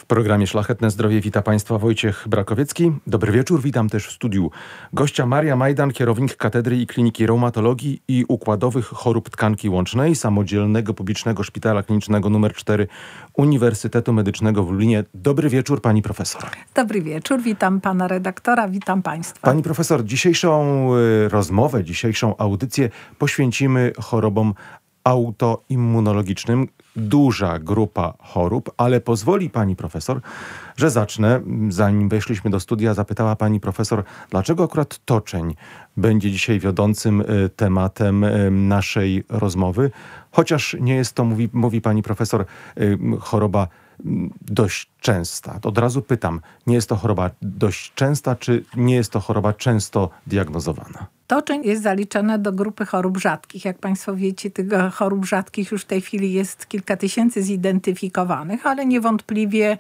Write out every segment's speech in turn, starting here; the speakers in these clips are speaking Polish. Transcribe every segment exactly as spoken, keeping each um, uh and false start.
programie Szlachetne Zdrowie wita Państwa Wojciech Brakowiecki. Dobry wieczór, witam też w studiu gościa Maria Majdan, kierownik Katedry i Kliniki Reumatologii i Układowych Chorób Tkanki Łącznej Samodzielnego Publicznego Szpitala Klinicznego numer cztery Uniwersytetu Medycznego w Lublinie. Dobry wieczór, pani profesor. Dobry wieczór, witam pana redaktora, witam państwa. Pani profesor, dzisiejszą rozmowę, dzisiejszą audycję poświęcimy chorobom autoimmunologicznym. Duża grupa chorób, ale pozwoli pani profesor, że zacznę. Zanim weszliśmy do studia, zapytała pani profesor, dlaczego akurat toczeń będzie dzisiaj wiodącym tematem naszej rozmowy, chociaż nie jest to, mówi, mówi pani profesor, choroba dość częsta. Od razu pytam, nie jest to choroba dość częsta, czy nie jest to choroba często diagnozowana? Toczeń jest zaliczane do grupy chorób rzadkich. Jak państwo wiecie, tych chorób rzadkich już w tej chwili jest kilka tysięcy zidentyfikowanych, ale niewątpliwie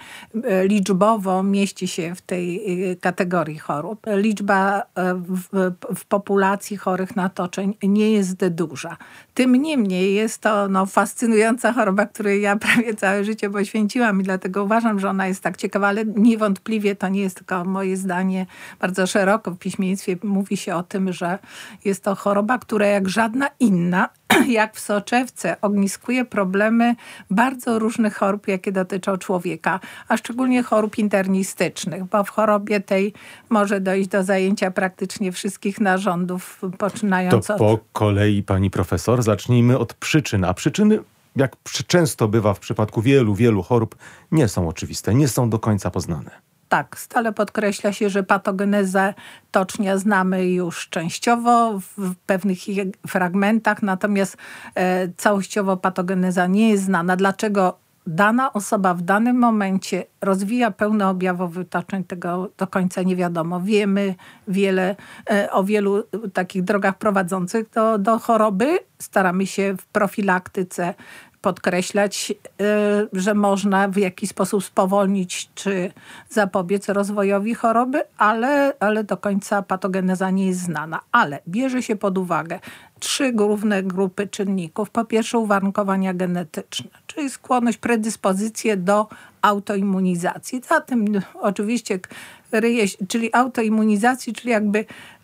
liczbowo mieści się w tej kategorii chorób. Liczba w, w populacji chorych na toczeń nie jest duża. Tym niemniej jest to no, fascynująca choroba, której ja prawie całe życie poświęciłam i dlatego uważam, że ona jest tak ciekawa, ale niewątpliwie to nie jest tylko moje zdanie. Bardzo szeroko w piśmieństwie mówi się o tym, że jest to choroba, która jak żadna inna, jak w soczewce, ogniskuje problemy bardzo różnych chorób, jakie dotyczą człowieka, a szczególnie chorób internistycznych, bo w chorobie tej może dojść do zajęcia praktycznie wszystkich narządów, poczynając to od... po kolei, pani profesor, zacznijmy od przyczyn. A przyczyny, jak często bywa w przypadku wielu, wielu chorób, nie są oczywiste, nie są do końca poznane. Tak, stale podkreśla się, że patogenezę tocznia znamy już częściowo w pewnych jej fragmentach, natomiast e, całościowo patogeneza nie jest znana. Dlaczego dana osoba w danym momencie rozwija pełnoobjawowy toczeń, tego do końca nie wiadomo. Wiemy wiele e, o wielu takich drogach prowadzących do, do choroby. Staramy się w profilaktyce podkreślać, że można w jakiś sposób spowolnić czy zapobiec rozwojowi choroby, ale, ale do końca patogeneza nie jest znana. Ale bierze się pod uwagę trzy główne grupy czynników. Po pierwsze uwarunkowania genetyczne, czyli skłonność, predyspozycje do autoimmunizacji. Za tym oczywiście ryje, czyli autoimmunizacji, czyli jakby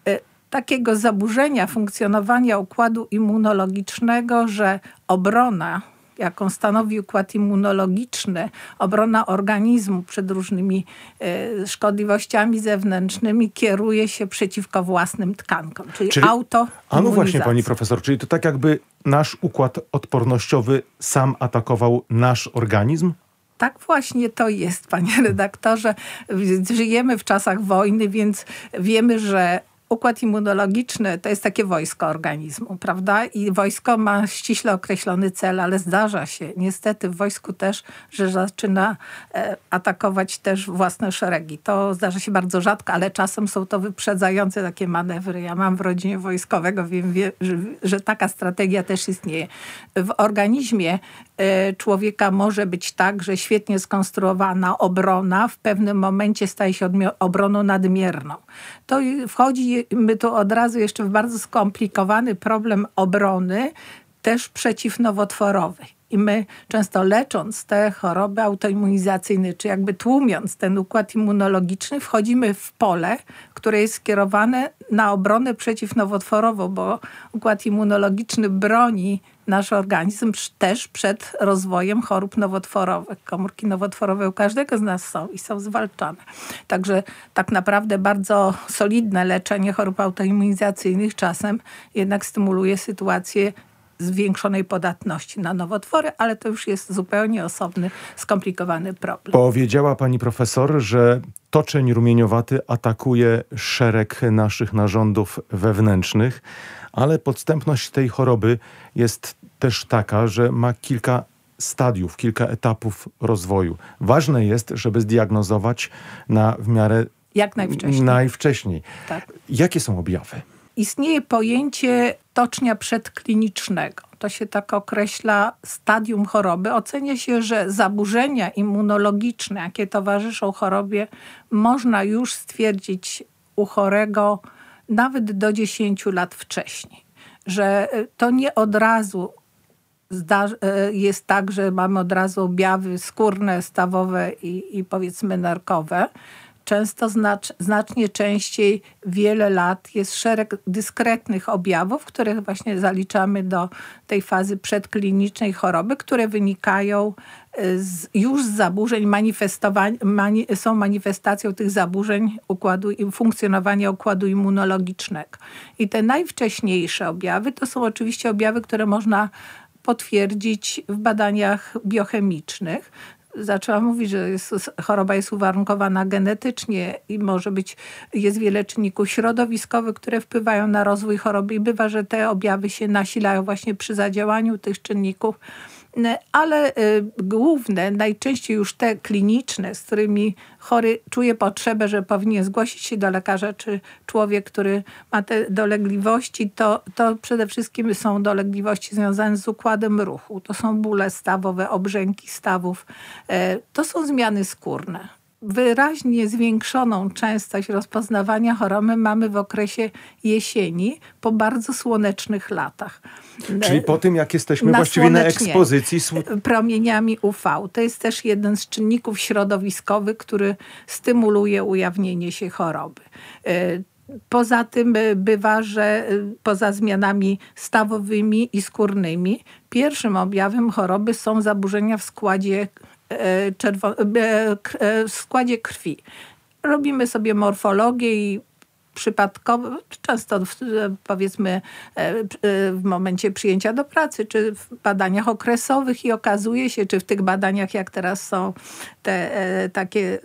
takiego zaburzenia funkcjonowania układu immunologicznego, że obrona, jaką stanowi układ immunologiczny, obrona organizmu przed różnymi e, szkodliwościami zewnętrznymi, kieruje się przeciwko własnym tkankom, czyli, czyli autoimmunizacja. A no właśnie, pani profesor, czyli to tak jakby nasz układ odpornościowy sam atakował nasz organizm? Tak właśnie to jest, panie redaktorze. Żyjemy w czasach wojny, więc wiemy, że układ immunologiczny to jest takie wojsko organizmu, prawda? I wojsko ma ściśle określony cel, ale zdarza się niestety w wojsku też, że zaczyna e, atakować też własne szeregi. To zdarza się bardzo rzadko, ale czasem są to wyprzedzające takie manewry. Ja mam w rodzinie wojskowego, wiem, wie, że, że taka strategia też istnieje. W organizmie e, człowieka może być tak, że świetnie skonstruowana obrona w pewnym momencie staje się odmi- obroną nadmierną. To wchodzi my tu od razu jeszcze w bardzo skomplikowany problem obrony, też przeciwnowotworowej. I my często lecząc te choroby autoimmunizacyjne, czy jakby tłumiąc ten układ immunologiczny, wchodzimy w pole, które jest skierowane na obronę przeciwnowotworową, bo układ immunologiczny broni nasz organizm też przed rozwojem chorób nowotworowych. Komórki nowotworowe u każdego z nas są i są zwalczane. Także tak naprawdę bardzo solidne leczenie chorób autoimmunizacyjnych czasem jednak stymuluje sytuację zwiększonej podatności na nowotwory, ale to już jest zupełnie osobny, skomplikowany problem. Powiedziała pani profesor, że toczeń rumieniowaty atakuje szereg naszych narządów wewnętrznych, ale podstępność tej choroby jest też taka, że ma kilka stadiów, kilka etapów rozwoju. Ważne jest, żeby zdiagnozować na w miarę Jak najwcześniej. najwcześniej. Tak. Jakie są objawy? Istnieje pojęcie tocznia przedklinicznego. To się tak określa stadium choroby. Ocenia się, że zaburzenia immunologiczne, jakie towarzyszą chorobie, można już stwierdzić u chorego nawet do dziesięciu lat wcześniej. Że to nie od razu jest tak, że mamy od razu objawy skórne, stawowe i, i powiedzmy nerkowe. Często znacz, znacznie częściej, wiele lat jest szereg dyskretnych objawów, które właśnie zaliczamy do tej fazy przedklinicznej choroby, które wynikają z, już z zaburzeń manifestowań, mani, są manifestacją tych zaburzeń układu, funkcjonowania układu immunologicznego. I te najwcześniejsze objawy to są oczywiście objawy, które można potwierdzić w badaniach biochemicznych. Zaczęłam mówić, że jest, choroba jest uwarunkowana genetycznie i może być, jest wiele czynników środowiskowych, które wpływają na rozwój choroby i bywa, że te objawy się nasilają właśnie przy zadziałaniu tych czynników. Ale główne, najczęściej już te kliniczne, z którymi chory czuje potrzebę, że powinien zgłosić się do lekarza, czy człowiek, który ma te dolegliwości, to, to przede wszystkim są dolegliwości związane z układem ruchu. To są bóle stawowe, obrzęki stawów. To są zmiany skórne. Wyraźnie zwiększoną częstość rozpoznawania choroby mamy w okresie jesieni po bardzo słonecznych latach. Czyli po tym, jak jesteśmy na właściwie na ekspozycji. Promieniami U V. To jest też jeden z czynników środowiskowych, który stymuluje ujawnienie się choroby. Poza tym bywa, że poza zmianami stawowymi i skórnymi, pierwszym objawem choroby są zaburzenia w składzie Czerwo- w składzie krwi. Robimy sobie morfologię i przypadkowo, często powiedzmy w momencie przyjęcia do pracy, czy w badaniach okresowych i okazuje się, czy w tych badaniach, jak teraz są te takie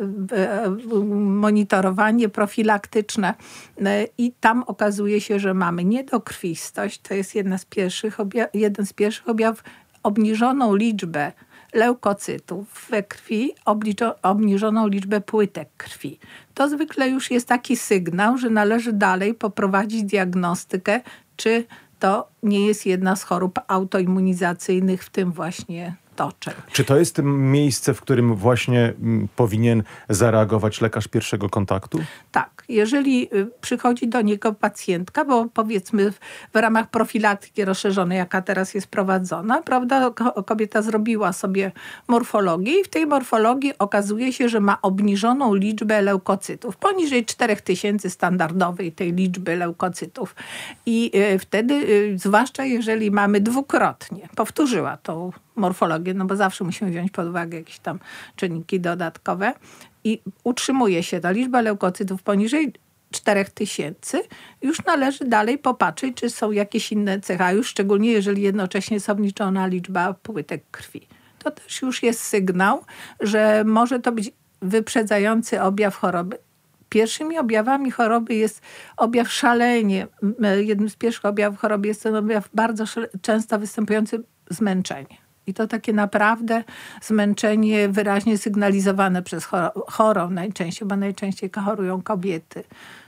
monitorowanie profilaktyczne i tam okazuje się, że mamy niedokrwistość, to jest jedna z pierwszych obja- jeden z pierwszych objawów, obniżoną liczbę leukocytów we krwi, obniżoną liczbę płytek krwi. To zwykle już jest taki sygnał, że należy dalej poprowadzić diagnostykę, czy to nie jest jedna z chorób autoimmunizacyjnych, w tym właśnie toczeń. Czy to jest miejsce, w którym właśnie powinien zareagować lekarz pierwszego kontaktu? Tak. Jeżeli przychodzi do niego pacjentka, bo powiedzmy w, w ramach profilaktyki rozszerzonej, jaka teraz jest prowadzona, prawda, kobieta zrobiła sobie morfologię i w tej morfologii okazuje się, że ma obniżoną liczbę leukocytów. Poniżej czterech tysięcy standardowej tej liczby leukocytów. I wtedy, zwłaszcza jeżeli mamy dwukrotnie, powtórzyła tą morfologię, no bo zawsze musimy wziąć pod uwagę jakieś tam czynniki dodatkowe i utrzymuje się ta liczba leukocytów poniżej czterech tysięcy, już należy dalej popatrzeć, czy są jakieś inne cechy, a już szczególnie jeżeli jednocześnie jest obniżona liczba płytek krwi. To też już jest sygnał, że może to być wyprzedzający objaw choroby. Pierwszymi objawami choroby jest objaw szalenie. Jednym z pierwszych objawów choroby jest ten objaw bardzo często występujący zmęczenie. I to takie naprawdę zmęczenie wyraźnie sygnalizowane przez chorą najczęściej, bo najczęściej chorują kobiety.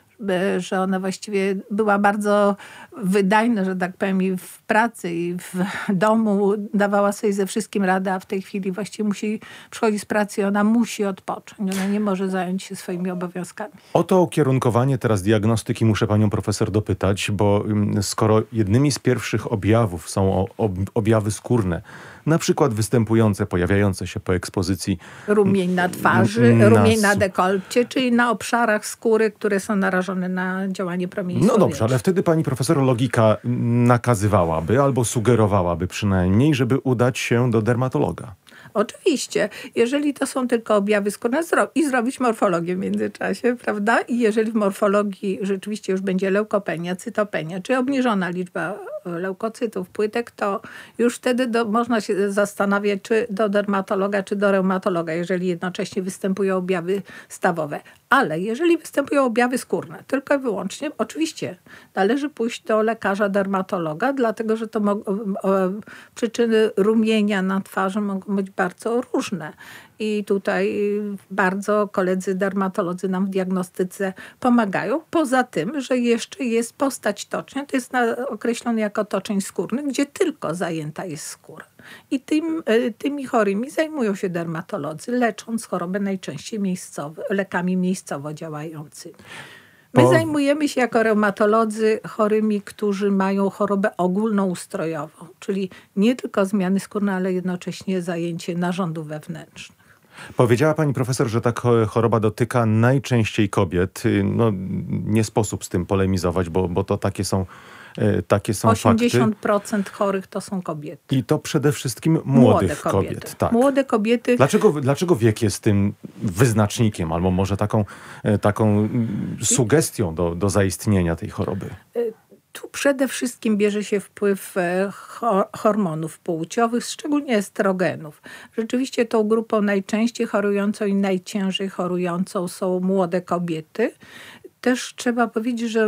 Że ona właściwie była bardzo wydajna, że tak powiem, i w pracy, i w domu dawała sobie ze wszystkim radę, a w tej chwili właściwie musi przychodzić z pracy i ona musi odpocząć. Ona nie może zająć się swoimi obowiązkami. O to ukierunkowanie teraz diagnostyki muszę panią profesor dopytać, bo skoro jednymi z pierwszych objawów są objawy skórne, na przykład występujące, pojawiające się po ekspozycji rumień na twarzy, na... rumień na dekolcie, czyli na obszarach skóry, które są narażone na działanie promieni No słonecznych. dobrze, ale wtedy pani profesor logika nakazywałaby albo sugerowałaby przynajmniej, żeby udać się do dermatologa. Oczywiście, jeżeli to są tylko objawy skórne zro- i zrobić morfologię w międzyczasie, prawda? I jeżeli w morfologii rzeczywiście już będzie leukopenia, cytopenia, czy obniżona liczba leukocytów, płytek, to już wtedy do, można się zastanawiać, czy do dermatologa, czy do reumatologa, jeżeli jednocześnie występują objawy stawowe. Ale jeżeli występują objawy skórne, tylko i wyłącznie, oczywiście należy pójść do lekarza dermatologa, dlatego że to mo- o, przyczyny rumienia na twarzy mogą być bardzo różne. I tutaj bardzo koledzy dermatolodzy nam w diagnostyce pomagają. Poza tym, że jeszcze jest postać tocznia, to jest na, określony jako toczeń skórny, gdzie tylko zajęta jest skóra. I tym, tymi chorymi zajmują się dermatolodzy, lecząc chorobę najczęściej miejscowo, lekami miejscowo działającymi. My Po... zajmujemy się jako reumatolodzy chorymi, którzy mają chorobę ogólnoustrojową, czyli nie tylko zmiany skórne, ale jednocześnie zajęcie narządów wewnętrznych. Powiedziała pani profesor, że ta choroba dotyka najczęściej kobiet. No, nie sposób z tym polemizować, bo, bo to takie są, takie są osiemdziesiąt procent fakty. chorych to są kobiety. I to przede wszystkim młodych Młode kobiety. kobiet. Tak. Młode kobiety. Dlaczego, dlaczego wiek jest tym wyznacznikiem, albo może taką, taką sugestią do, do zaistnienia tej choroby? Tu przede wszystkim bierze się wpływ hormonów płciowych, szczególnie estrogenów. Rzeczywiście tą grupą najczęściej chorującą i najciężej chorującą są młode kobiety. Też trzeba powiedzieć, że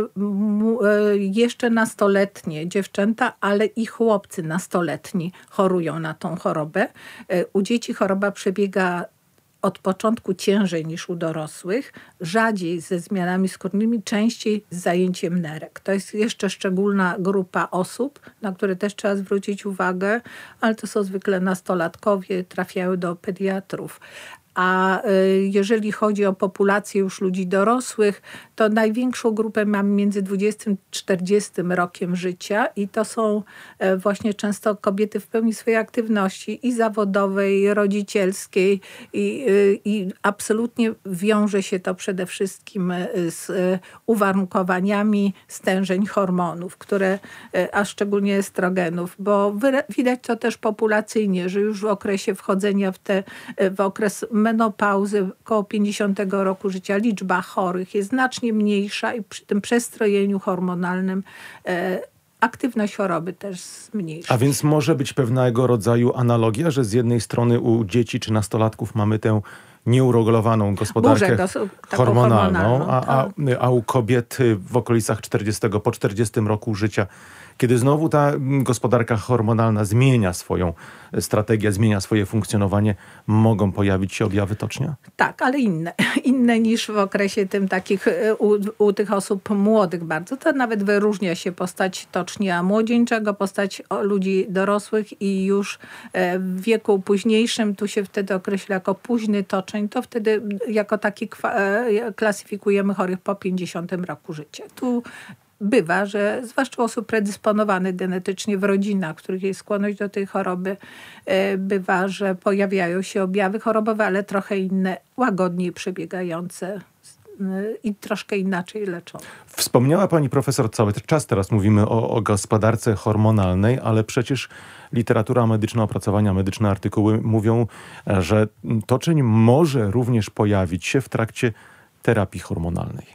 jeszcze nastoletnie dziewczęta, ale i chłopcy nastoletni chorują na tą chorobę. U dzieci choroba przebiega od początku ciężej niż u dorosłych, rzadziej ze zmianami skórnymi, częściej z zajęciem nerek. To jest jeszcze szczególna grupa osób, na które też trzeba zwrócić uwagę, ale to są zwykle nastolatkowie, trafiają do pediatrów. A jeżeli chodzi o populację już ludzi dorosłych, to największą grupę mamy między dwudziestym a czterdziestym rokiem życia i to są właśnie często kobiety w pełni swojej aktywności i zawodowej, i rodzicielskiej i, i absolutnie wiąże się to przede wszystkim z uwarunkowaniami stężeń hormonów, które, a szczególnie estrogenów, bo widać to też populacyjnie, że już w okresie wchodzenia w, te, w okres menopauzy około pięćdziesiątego roku życia liczba chorych jest znacznie mniejsza i przy tym przestrojeniu hormonalnym e, aktywność choroby też zmniejsza. A więc może być pewnego rodzaju analogia, że z jednej strony u dzieci czy nastolatków mamy tę nieuregulowaną gospodarkę Burzę, hormonalną, hormonalną a, a, tak. a u kobiet w okolicach czterdziestego, po czterdziestym roku życia, kiedy znowu ta gospodarka hormonalna zmienia swoją strategię, zmienia swoje funkcjonowanie, mogą pojawić się objawy tocznia? Tak, ale inne. Inne niż w okresie tym takich u, u tych osób młodych bardzo. To nawet wyróżnia się postać tocznia młodzieńczego, postać ludzi dorosłych i już w wieku późniejszym, tu się wtedy określa jako późny toczeń, to wtedy jako taki klasyfikujemy chorych po pięćdziesiątym roku życia. Tu bywa, że zwłaszcza osób predysponowanych genetycznie w rodzinach, w których jest skłonność do tej choroby, bywa, że pojawiają się objawy chorobowe, ale trochę inne, łagodniej przebiegające i troszkę inaczej leczone. Wspomniała pani profesor, cały czas teraz mówimy o, o gospodarce hormonalnej, ale przecież literatura medyczna, opracowania medyczne, artykuły mówią, że toczeń może również pojawić się w trakcie terapii hormonalnej.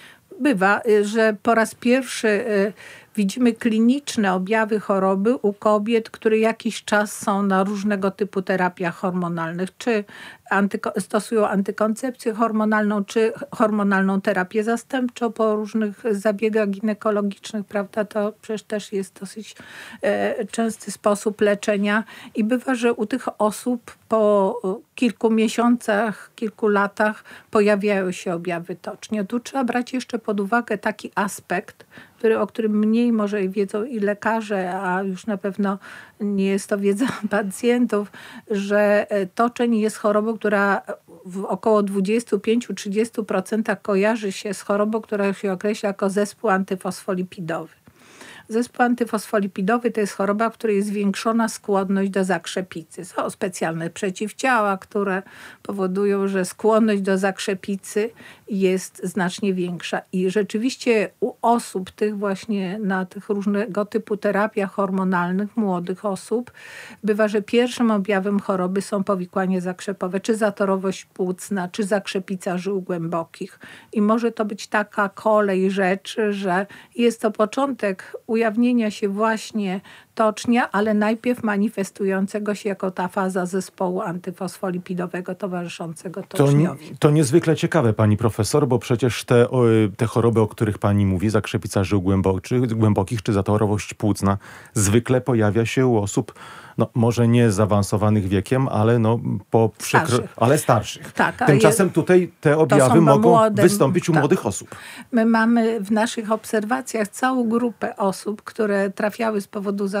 Bywa, że po raz pierwszy widzimy kliniczne objawy choroby u kobiet, które jakiś czas są na różnego typu terapiach hormonalnych, czy antyko- stosują antykoncepcję hormonalną, czy hormonalną terapię zastępczą po różnych zabiegach ginekologicznych, prawda? To przecież też jest dosyć e, częsty sposób leczenia i bywa, że u tych osób po kilku miesiącach, kilku latach pojawiają się objawy tocznia. Tu trzeba brać jeszcze pod uwagę taki aspekt, który, o którym mniej może wiedzą i lekarze, a już na pewno nie jest to wiedza pacjentów, że toczeń jest chorobą, która w około dwadzieścia pięć do trzydziestu procent kojarzy się z chorobą, która się określa jako zespół antyfosfolipidowy. Zespół antyfosfolipidowy to jest choroba, w której jest zwiększona skłonność do zakrzepicy. Są specjalne przeciwciała, które powodują, że skłonność do zakrzepicy jest znacznie większa. I rzeczywiście u osób tych właśnie na tych różnego typu terapiach hormonalnych, młodych osób, bywa, że pierwszym objawem choroby są powikłania zakrzepowe, czy zatorowość płucna, czy zakrzepica żył głębokich. I może to być taka kolej rzeczy, że jest to początek ujawnienia się właśnie tocznia, ale najpierw manifestującego się jako ta faza zespołu antyfosfolipidowego towarzyszącego toczniowi. To, to niezwykle ciekawe, pani profesor, bo przecież te, te choroby, o których pani mówi, zakrzepica żył głębokich czy zatorowość płucna, zwykle pojawia się u osób, no może nie zaawansowanych wiekiem, ale no po przykro... starszych. ale starszych. Tak, Tymczasem je... tutaj te objawy mogą młode, wystąpić u tak. młodych osób. My mamy w naszych obserwacjach całą grupę osób, które trafiały z powodu zakrzepicy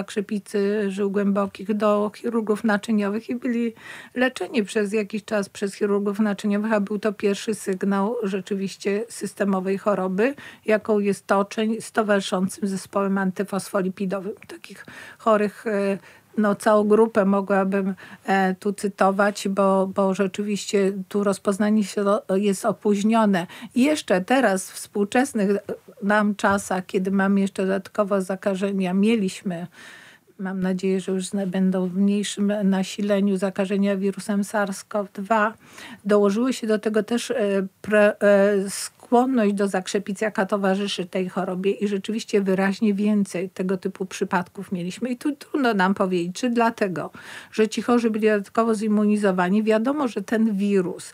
zakrzepicy żył głębokich do chirurgów naczyniowych i byli leczeni przez jakiś czas przez chirurgów naczyniowych, a był to pierwszy sygnał rzeczywiście systemowej choroby, jaką jest toczeń z towarzyszącym zespołem antyfosfolipidowym. Takich chorych, no całą grupę mogłabym e, tu cytować, bo, bo rzeczywiście tu rozpoznanie się jest opóźnione. I jeszcze teraz w współczesnych nam czasach, kiedy mamy jeszcze dodatkowo zakażenia, mieliśmy, mam nadzieję, że już będą w mniejszym nasileniu zakażenia wirusem SARS-CoV dwa, dołożyły się do tego też e, pre, e, skłonność do zakrzepic, jaka towarzyszy tej chorobie i rzeczywiście wyraźnie więcej tego typu przypadków mieliśmy. I tu trudno nam powiedzieć, czy dlatego, że ci chorzy byli dodatkowo zimmunizowani. Wiadomo, że ten wirus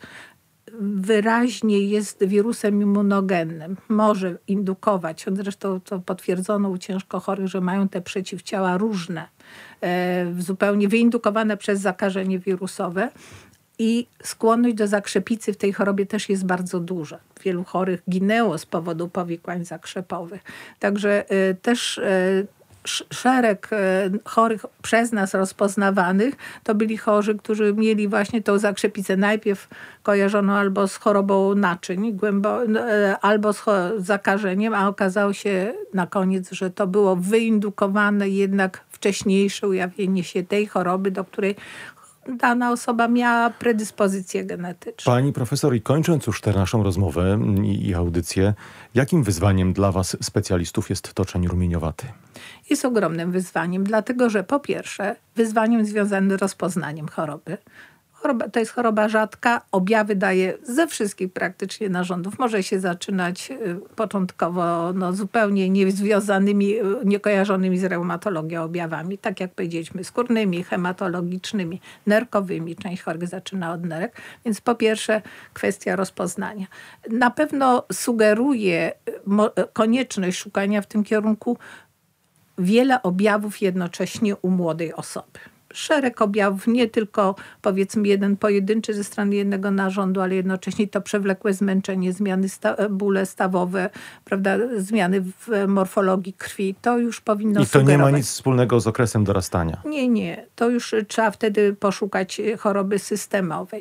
wyraźnie jest wirusem immunogennym. Może indukować, zresztą to potwierdzono u ciężko chorych, że mają te przeciwciała różne, zupełnie wyindukowane przez zakażenie wirusowe. I skłonność do zakrzepicy w tej chorobie też jest bardzo duża. Wielu chorych ginęło z powodu powikłań zakrzepowych. Także y, też y, szereg y, chorych przez nas rozpoznawanych to byli chorzy, którzy mieli właśnie tą zakrzepicę najpierw kojarzoną albo z chorobą naczyń, głębo, y, albo z zakażeniem, a okazało się na koniec, że to było wyindukowane jednak wcześniejsze ujawnienie się tej choroby, do której dana osoba miała predyspozycję genetyczną. Pani profesor, i kończąc już tę naszą rozmowę i, i audycję, jakim wyzwaniem dla was, specjalistów, jest toczeń rumieniowaty? Jest ogromnym wyzwaniem, dlatego że po pierwsze wyzwaniem związanym z rozpoznaniem choroby. Choroba, to jest choroba rzadka, objawy daje ze wszystkich praktycznie narządów. Może się zaczynać początkowo no, zupełnie niezwiązanymi, niekojarzonymi z reumatologią objawami, tak jak powiedzieliśmy, skórnymi, hematologicznymi, nerkowymi. Część chorych zaczyna od nerek. Więc po pierwsze kwestia rozpoznania. Na pewno sugeruje konieczność szukania w tym kierunku wiele objawów jednocześnie u młodej osoby. Szereg objawów, nie tylko powiedzmy jeden pojedynczy ze strony jednego narządu, ale jednocześnie to przewlekłe zmęczenie, zmiany, sta- bóle stawowe, prawda, zmiany w morfologii krwi. To już powinno I to sugerować. nie ma nic wspólnego z okresem dorastania. Nie, nie. To już trzeba wtedy poszukać choroby systemowej.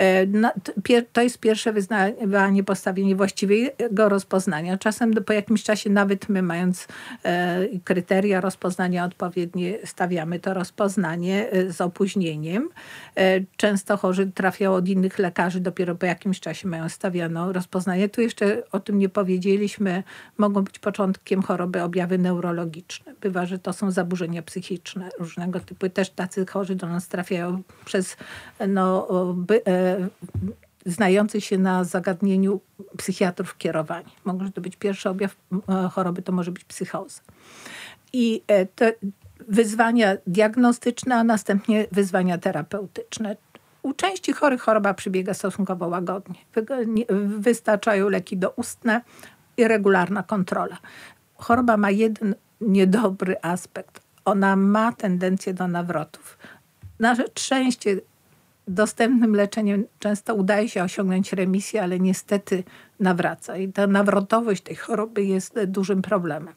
To jest pierwsze wyznawanie, postawienie właściwego rozpoznania. Czasem po jakimś czasie nawet my, mając kryteria rozpoznania odpowiednie, stawiamy to rozpoznanie z opóźnieniem. Często chorzy trafiają od innych lekarzy, dopiero po jakimś czasie mają stawiano rozpoznanie. Tu jeszcze o tym nie powiedzieliśmy. Mogą być początkiem choroby objawy neurologiczne. Bywa, że to są zaburzenia psychiczne różnego typu. Też tacy chorzy do nas trafiają przez no, by, e, znających się na zagadnieniu psychiatrów kierowani. Może to być pierwszy objaw choroby, to może być psychoza. I te wyzwania diagnostyczne, a następnie wyzwania terapeutyczne. U części chorych choroba przebiega stosunkowo łagodnie. Wystarczają leki doustne i regularna kontrola. Choroba ma jeden niedobry aspekt. Ona ma tendencję do nawrotów. Na szczęście dostępnym leczeniem często udaje się osiągnąć remisję, ale niestety nawraca. I ta nawrotowość tej choroby jest dużym problemem.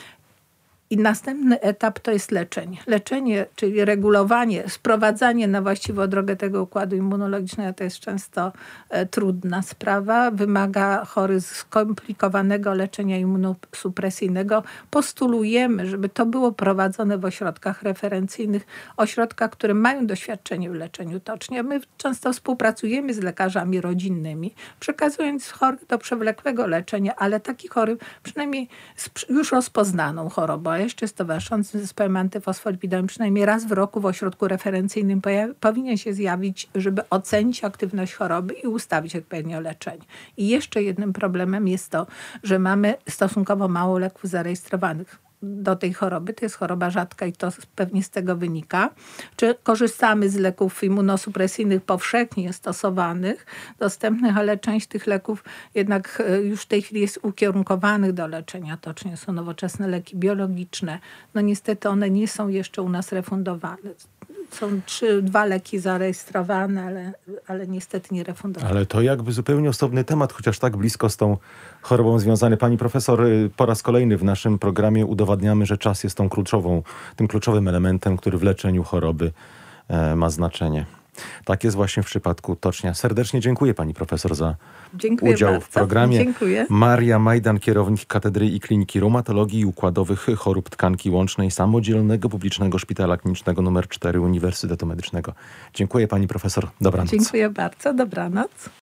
I następny etap to jest leczenie. Leczenie, czyli regulowanie, sprowadzanie na właściwą drogę tego układu immunologicznego to jest często e, trudna sprawa. Wymaga chory skomplikowanego leczenia immunosupresyjnego. Postulujemy, żeby to było prowadzone w ośrodkach referencyjnych, ośrodkach, które mają doświadczenie w leczeniu tocznia. My często współpracujemy z lekarzami rodzinnymi, przekazując chorych do przewlekłego leczenia, ale taki chory przynajmniej już rozpoznaną chorobę, jeszcze z towarzyszącym zespołem antyfosfolipidowym przynajmniej raz w roku w ośrodku referencyjnym pojawi, powinien się zjawić, żeby ocenić aktywność choroby i ustawić odpowiednio leczenie. I jeszcze jednym problemem jest to, że mamy stosunkowo mało leków zarejestrowanych do tej choroby. To jest choroba rzadka i to pewnie z tego wynika. Czy korzystamy z leków immunosupresyjnych powszechnie stosowanych, dostępnych, ale część tych leków jednak już w tej chwili jest ukierunkowanych do leczenia tocznia. Są nowoczesne leki biologiczne. No niestety one nie są jeszcze u nas refundowane. Są trzy, dwa leki zarejestrowane, ale, ale niestety nie refundowane. Ale to jakby zupełnie osobny temat, chociaż tak blisko z tą chorobą związany. Pani profesor, po raz kolejny w naszym programie udowadniamy, że czas jest tą kluczową, tym kluczowym elementem, który w leczeniu choroby e, ma znaczenie. Tak jest właśnie w przypadku tocznia. Serdecznie dziękuję pani profesor za Dziękuję udział bardzo. w programie. Dziękuję. Maria Majdan, kierownik Katedry i Kliniki Reumatologii i Układowych Chorób Tkanki Łącznej Samodzielnego Publicznego Szpitala Klinicznego nr cztery Uniwersytetu Medycznego. Dziękuję pani profesor. Dobranoc. Dziękuję bardzo. Dobranoc.